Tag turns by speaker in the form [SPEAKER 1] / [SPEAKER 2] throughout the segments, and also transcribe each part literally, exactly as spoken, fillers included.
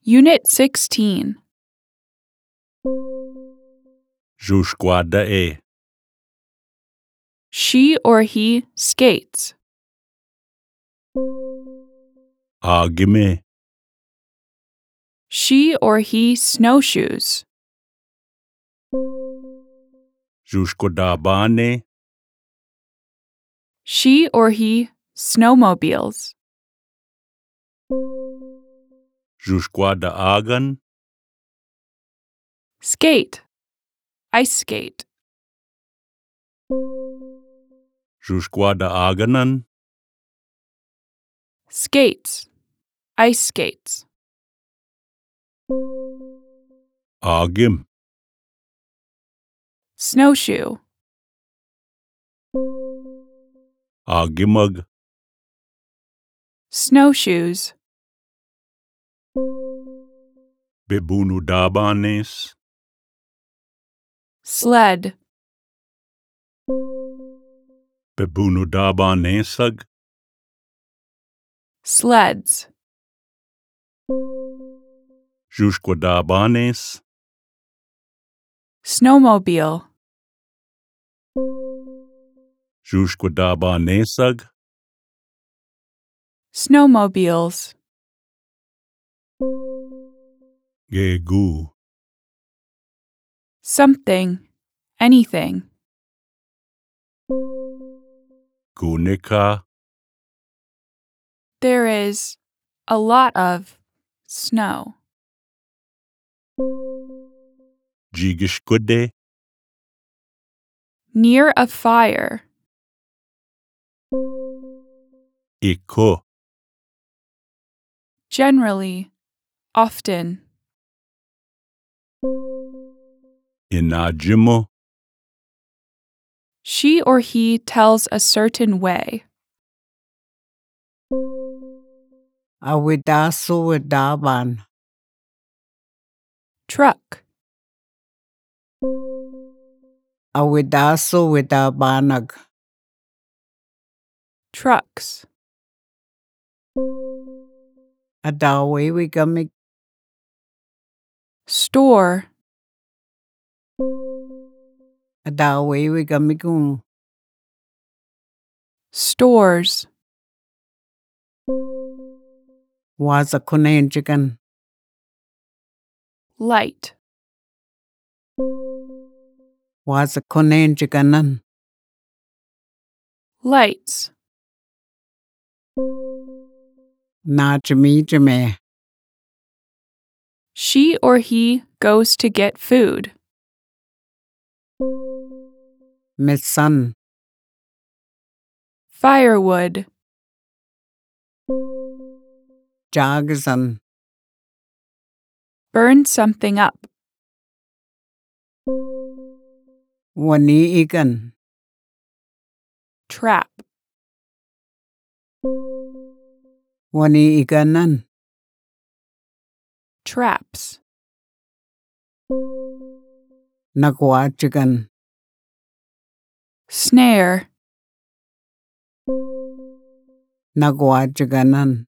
[SPEAKER 1] Unit sixteen.
[SPEAKER 2] Jushquada e.
[SPEAKER 1] She or he skates.
[SPEAKER 2] Agime.
[SPEAKER 1] She or he snowshoes.
[SPEAKER 2] Jushkodabane.
[SPEAKER 1] She or he snowmobiles.
[SPEAKER 2] Jushquada agan.
[SPEAKER 1] Skate. Ice skate.
[SPEAKER 2] Jushquada aganan.
[SPEAKER 1] Skates. Ice skates.
[SPEAKER 2] Agim.
[SPEAKER 1] Snowshoe.
[SPEAKER 2] Agimag.
[SPEAKER 1] Snowshoes.
[SPEAKER 2] Bebunudabanes.
[SPEAKER 1] Sled.
[SPEAKER 2] Bebunudabanesag.
[SPEAKER 1] Sleds.
[SPEAKER 2] Jushquadabanes.
[SPEAKER 1] Snowmobile.
[SPEAKER 2] Jushquadabanesag.
[SPEAKER 1] Snowmobiles.
[SPEAKER 2] Gegu.
[SPEAKER 1] Something. Anything.
[SPEAKER 2] Gunika.
[SPEAKER 1] There is a lot of snow.
[SPEAKER 2] Jigishkude.
[SPEAKER 1] Near a fire.
[SPEAKER 2] Iko.
[SPEAKER 1] Generally. Often.
[SPEAKER 2] Inajimo.
[SPEAKER 1] She or he tells a certain way.
[SPEAKER 3] Awidasu
[SPEAKER 1] Truck.
[SPEAKER 3] Awidasu widabanag.
[SPEAKER 1] Trucks.
[SPEAKER 3] Adawi wigamig.
[SPEAKER 1] Store.
[SPEAKER 3] Adawi wigamigung.
[SPEAKER 1] Stores.
[SPEAKER 3] Waza kunenjigan.
[SPEAKER 1] Light.
[SPEAKER 3] Waza kunenjiganan.
[SPEAKER 1] Lights.
[SPEAKER 3] Najmi jame.
[SPEAKER 1] She or he goes to get food.
[SPEAKER 3] Misan.
[SPEAKER 1] Firewood.
[SPEAKER 3] Jagzan.
[SPEAKER 1] Burn something up.
[SPEAKER 3] Wani igan.
[SPEAKER 1] Trap.
[SPEAKER 3] Wani iganan.
[SPEAKER 1] Traps.
[SPEAKER 3] Nagwajigan.
[SPEAKER 1] Snare.
[SPEAKER 3] Nagwajiganan.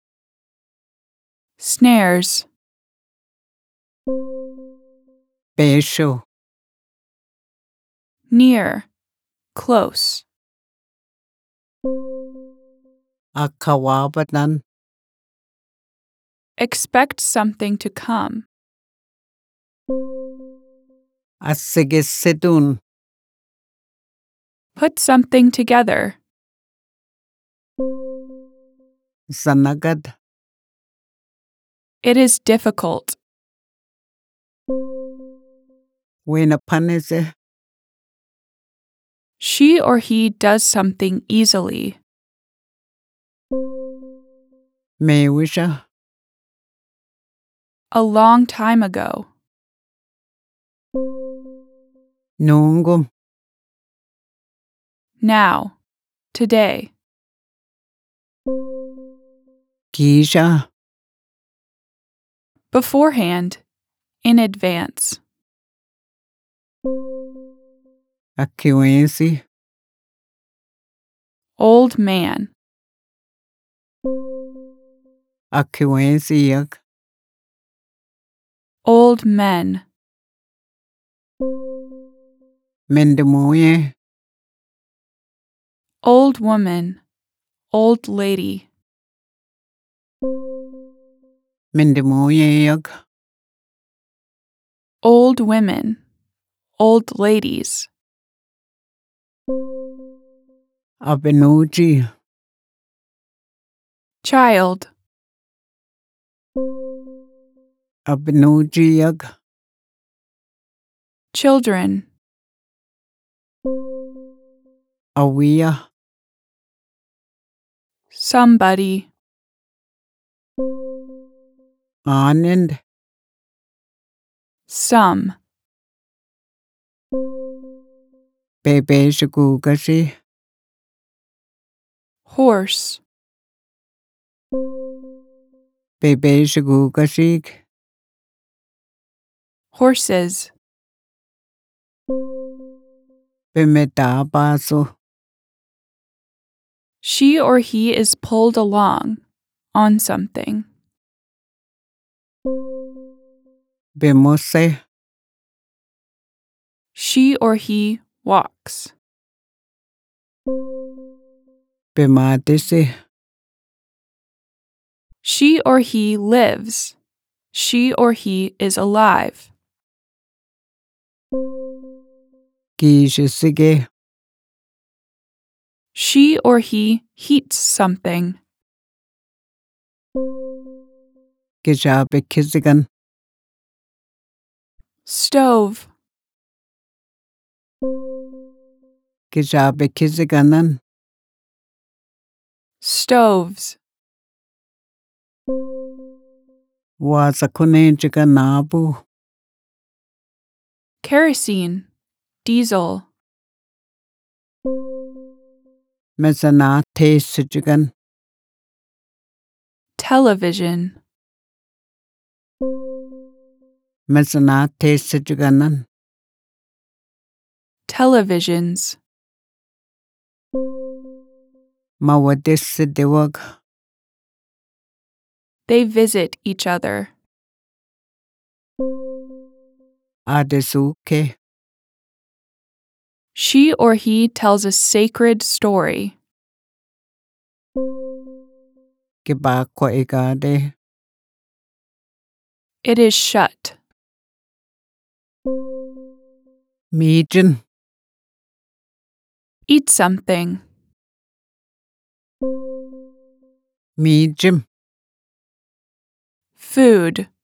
[SPEAKER 1] Snares.
[SPEAKER 3] Besho.
[SPEAKER 1] Near. Close.
[SPEAKER 3] Akawabatan.
[SPEAKER 1] Expect something to come.
[SPEAKER 3] Asigisidun.
[SPEAKER 1] Put something together.
[SPEAKER 3] Zanagad.
[SPEAKER 1] It is difficult.
[SPEAKER 3] Winapanize.
[SPEAKER 1] She or he does something easily.
[SPEAKER 3] Mewisha.
[SPEAKER 1] A long time ago.
[SPEAKER 3] Nungum.
[SPEAKER 1] Now. Today.
[SPEAKER 3] Kisha.
[SPEAKER 1] Beforehand. In advance.
[SPEAKER 3] Akiwensi.
[SPEAKER 1] Old man.
[SPEAKER 3] Akiwensi yak.
[SPEAKER 1] Old men.
[SPEAKER 3] Mendemoye.
[SPEAKER 1] Old woman. Old lady.
[SPEAKER 3] Mendemoye.
[SPEAKER 1] Old women. Old ladies.
[SPEAKER 3] Abenoji.
[SPEAKER 1] Child.
[SPEAKER 3] Abenoji.
[SPEAKER 1] Children.
[SPEAKER 3] Awia.
[SPEAKER 1] Somebody.
[SPEAKER 3] Anand.
[SPEAKER 1] Some.
[SPEAKER 3] Bebeshagugashi.
[SPEAKER 1] Horse.
[SPEAKER 3] Bebeshagugashi.
[SPEAKER 1] Horses.
[SPEAKER 3] Bemetabaso.
[SPEAKER 1] She or he is pulled along on something.
[SPEAKER 3] Bemose.
[SPEAKER 1] She or he walks.
[SPEAKER 3] Bemadisi.
[SPEAKER 1] She or he lives. She or he is alive.
[SPEAKER 3] Gishisige.
[SPEAKER 1] She or he heats something.
[SPEAKER 3] Gishabekisigan.
[SPEAKER 1] Stove.
[SPEAKER 3] Gishabekisiganan.
[SPEAKER 1] Stoves.
[SPEAKER 3] Wasakunejiga nabu.
[SPEAKER 1] Kerosene. Diesel.
[SPEAKER 3] Mesanate sijigan.
[SPEAKER 1] Television.
[SPEAKER 3] Mesanate sijiganan.
[SPEAKER 1] Televisions.
[SPEAKER 3] Mawadisidiwag.
[SPEAKER 1] They visit each other.
[SPEAKER 3] Adesuke.
[SPEAKER 1] She or he tells a sacred story.
[SPEAKER 3] Gibakwa igade.
[SPEAKER 1] It is shut.
[SPEAKER 3] Mijin.
[SPEAKER 1] Eat something.
[SPEAKER 3] Mijim.
[SPEAKER 1] Food.